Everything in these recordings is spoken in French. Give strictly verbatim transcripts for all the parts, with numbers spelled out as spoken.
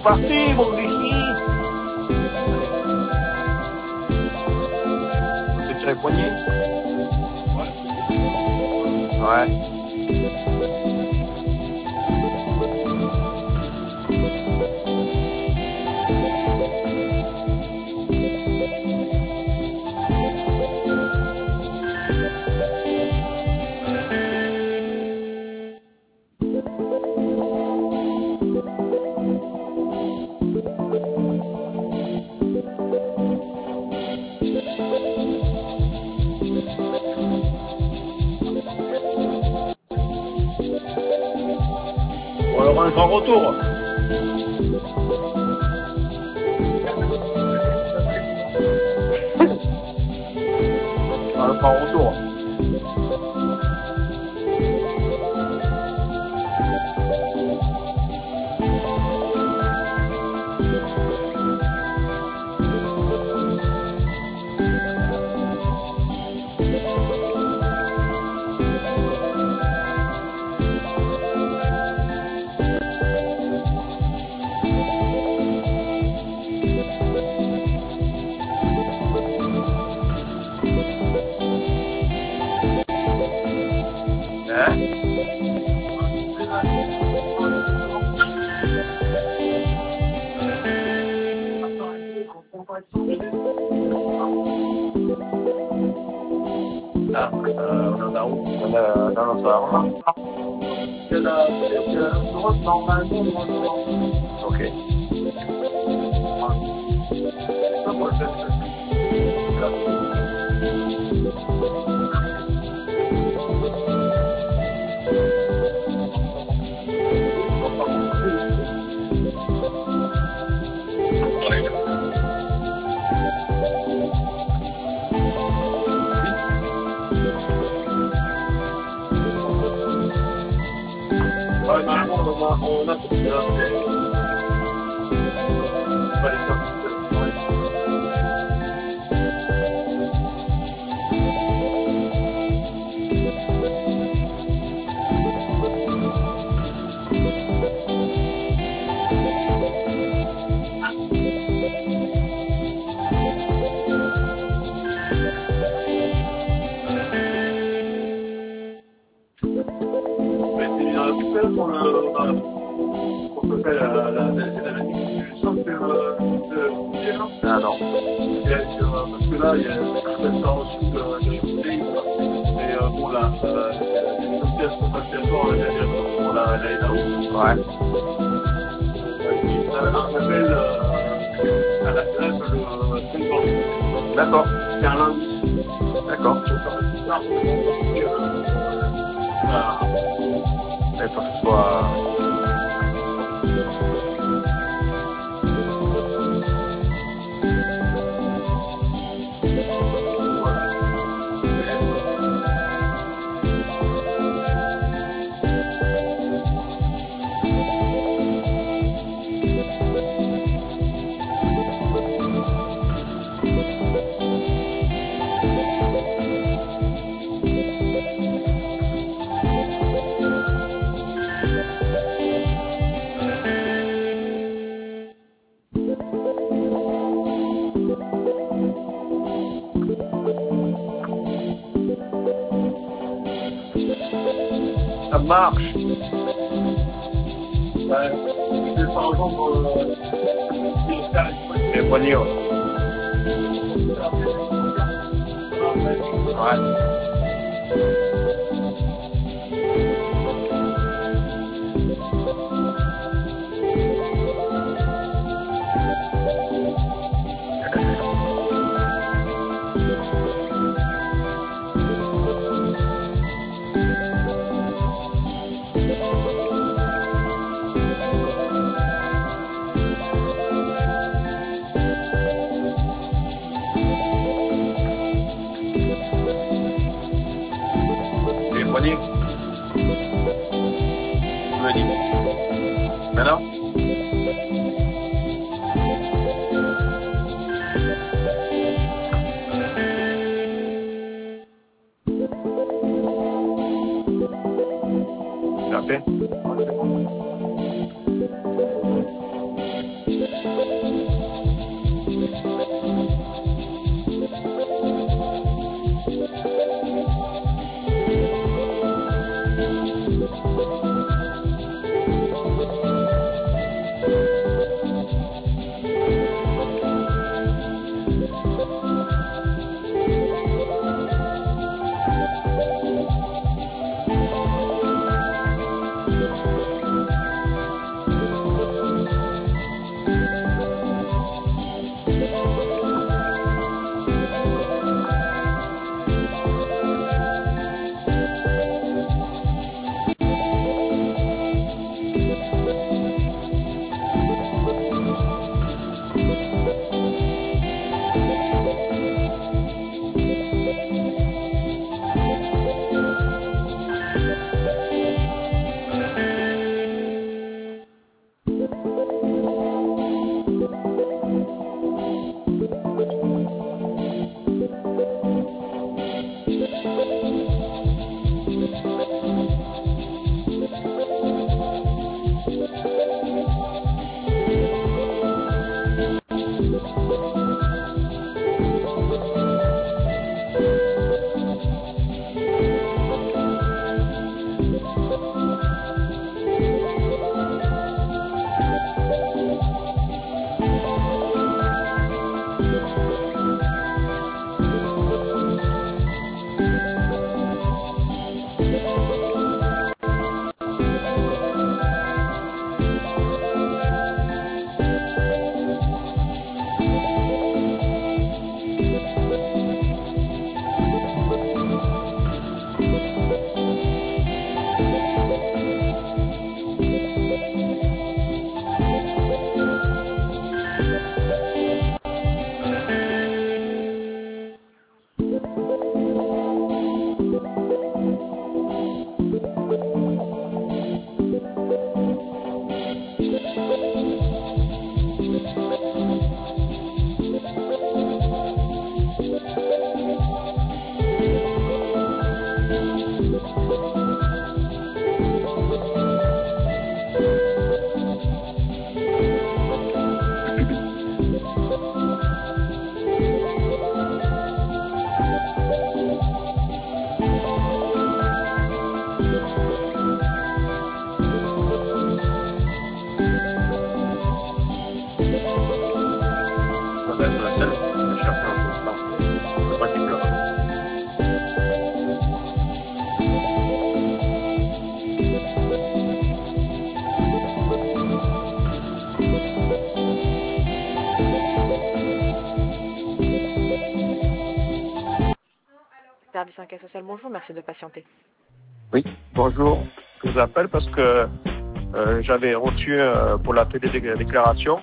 parti, mon Ricky. C'est tiré poignet. Ouais. On aura un grand retour. Un grand retour. Ah, euh, on en a où? On a dans notre arme. C'est la droite normalement. Ok. Ouais, normalement, on a, on a tout ça. Pas les sorties. Pour le, pour que fait la, la, la, la du centre de, de, ah non. Et, euh, parce que là, il y a certaines en dessous de la chaussée, et euh, bon, là, euh, les pièces sont passées à bord, la direction, là, elle est là-haut. Ouais. Il y a un appel euh, à la grève le cinq ans. D'accord. C'est un lundi. D'accord. Voilà. Il faut que ce soit... Ça marche. Ouais. C'est par exemple euh, les poignets. Ouais. Ouais. Service enquête sociale, bonjour, merci de patienter. Oui, bonjour. Je vous appelle parce que euh, j'avais reçu euh, pour la télédéclaration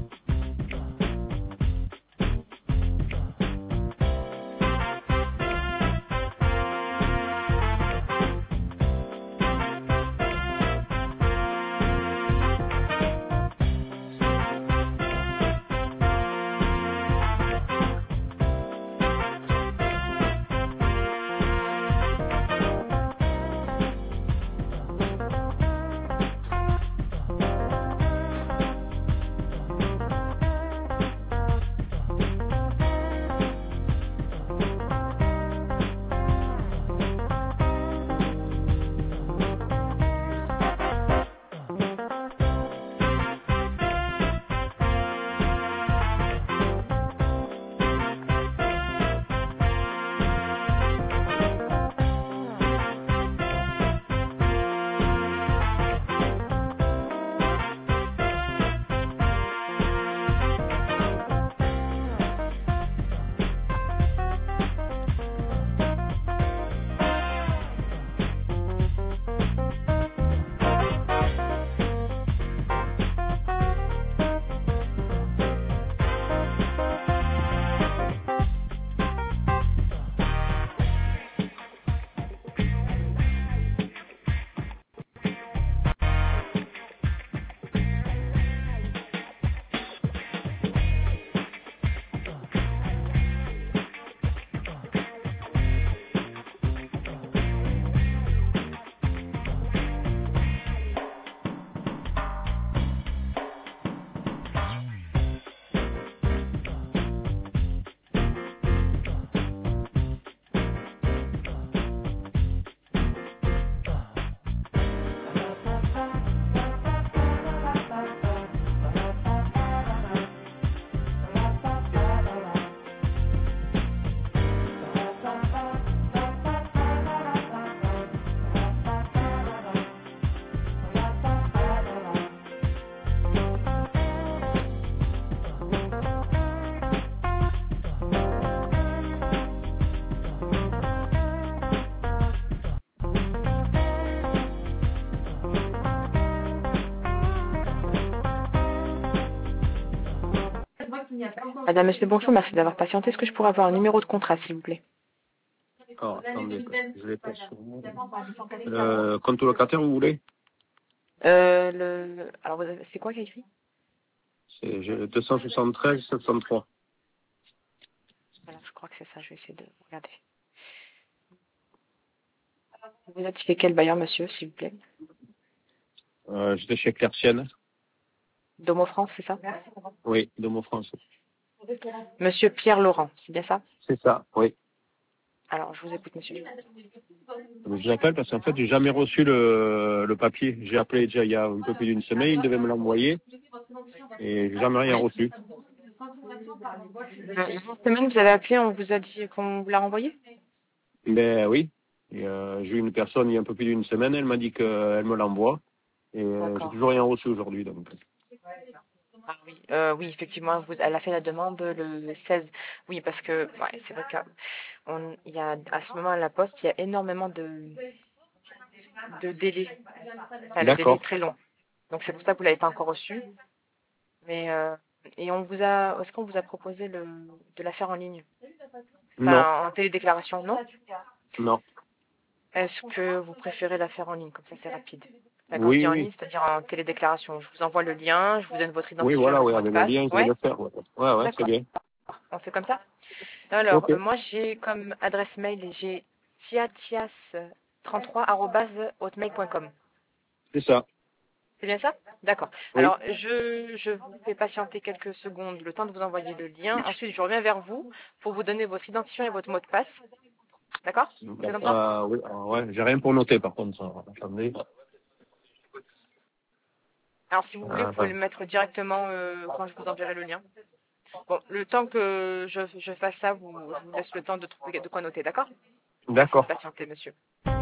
Madame, monsieur, bonjour, merci d'avoir patienté. Est-ce que je pourrais avoir un numéro de contrat, s'il vous plaît? Alors, attendez, je l'ai pas sur moi. Euh, compte locataire, vous voulez? Euh, le... Alors, vous avez... c'est quoi qui est écrit? C'est deux cent soixante-treize sept cent trois. Voilà, je crois que c'est ça, je vais essayer de regarder. Vous êtes chez quel bailleur, monsieur, s'il vous plaît? Euh, J'étais chez Clercienne. Domo France, c'est ça? Oui, Domo France. Monsieur Pierre Laurent, c'est bien ça? C'est ça, oui. Alors, je vous écoute, monsieur. Je vous appelle parce qu'en fait, j'ai jamais reçu le, le papier. J'ai appelé déjà il y a un peu plus d'une semaine, il devait me l'envoyer et j'ai jamais rien reçu. Euh, il y a une semaine, vous avez appelé, on vous a dit qu'on vous l'a renvoyé? Ben oui. Et, euh, j'ai eu une personne il y a un peu plus d'une semaine, elle m'a dit qu'elle me l'envoie. Et euh, j'ai D'accord. toujours rien reçu aujourd'hui. Donc. Ah oui, euh, oui, effectivement, vous, elle a fait la demande le seize. Oui, parce que ouais, c'est vrai qu'il y a à ce moment à la poste, il y a énormément de, de délais. Enfin, le délai est D'accord. très long. Donc c'est pour ça que vous l'avez pas encore reçu. Mais euh, et on vous a, est-ce qu'on vous a proposé le, de la faire en ligne? Non, Enfin, en télédéclaration, non? non. Est-ce que vous préférez la faire en ligne? Comme ça, c'est rapide. Enfin, quand je Oui, dis en oui. ligne, c'est-à-dire en télédéclaration. Je vous envoie le lien, je vous donne votre Oui, identifiant et voilà, votre oui, mot de avec le lien, passe. je vais Ouais? le faire. Ouais, ouais, ouais, c'est D'accord. bien. On fait comme ça? Alors, Ok, euh, moi, j'ai comme adresse mail, j'ai tiatias trente-trois arobase hotmail point com. c'est ça. C'est bien ça? D'accord. Oui, Alors, je, je vous fais patienter quelques secondes, le temps de vous envoyer le lien. Ensuite, je reviens vers vous pour vous donner votre identifiant et votre mot de passe. D'accord? On fait comme ça? euh, oui, euh, ouais, j'ai rien pour noter par contre. Ça. Attendez. Alors, si vous voulez, vous Euh, pouvez le mettre directement euh, quand je vous enverrai le lien. Bon, le temps que je, je fasse ça, vous, je vous laisse le temps de trouver de quoi noter, d'accord? Merci de D'accord. patienter, monsieur.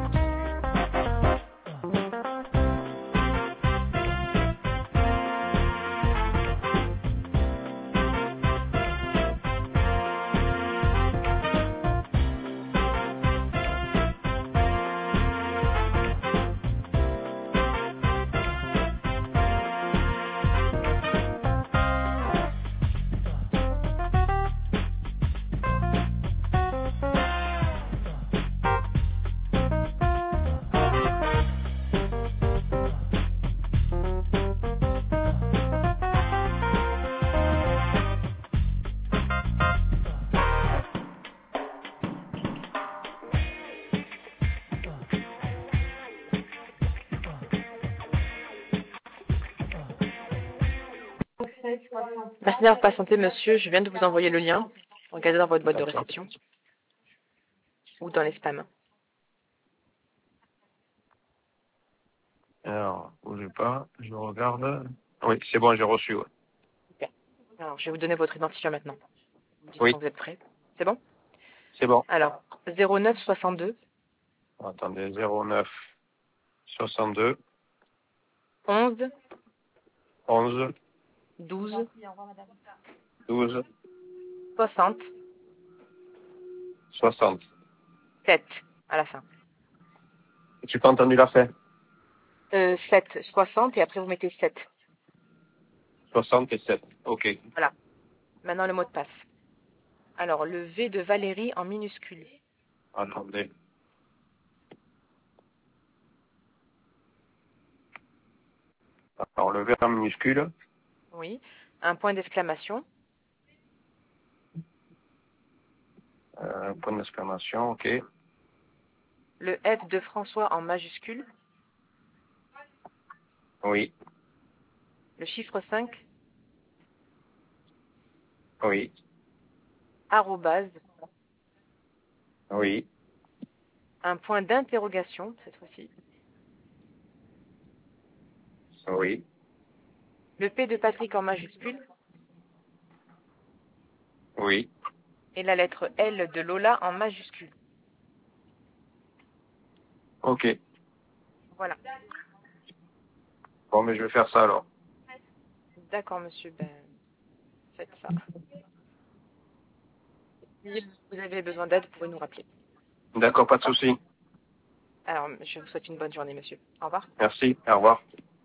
Merci d'avoir patienté, monsieur. Je viens de vous envoyer le lien. Regardez dans votre boîte de D'accord. réception ou dans les spams. Alors, bougez pas, je regarde. Oui, c'est bon, j'ai reçu. Ouais. Super. Alors, je vais vous donner votre identifiant maintenant. Vous me dites Oui, quand vous êtes prêt. C'est bon? c'est bon. Alors, zéro neuf soixante-deux Attendez, zéro neuf soixante-deux onze onze douze douze soixante soixante. sept à la fin. Tu pas entendu la fin? Euh, sept, soixante et après vous mettez sept. soixante-sept. Ok. Voilà. Maintenant le mot de passe. Alors, le V de Valérie en minuscule. Attendez. Alors, le V en minuscule. Oui. Un point d'exclamation. Euh, point d'exclamation, ok. Le F de François en majuscule. Oui, Le chiffre cinq. oui, Arrobase. oui, Un point d'interrogation, cette fois-ci. oui, Le P de Patrick en majuscule. oui. Et la lettre L de Lola en majuscule. Ok. Voilà. Bon, mais je vais faire ça alors. D'accord, monsieur. Ben, faites ça. Si vous avez besoin d'aide, vous pouvez nous rappeler. D'accord, pas de souci. Alors, je vous souhaite une bonne journée, monsieur. Au revoir. Merci, au revoir.